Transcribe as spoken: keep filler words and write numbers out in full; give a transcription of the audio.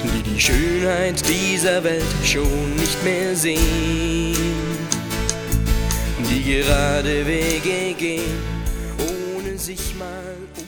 die die Schönheit dieser Welt schon nicht mehr sehen, die gerade Wege gehen, ohne sich mal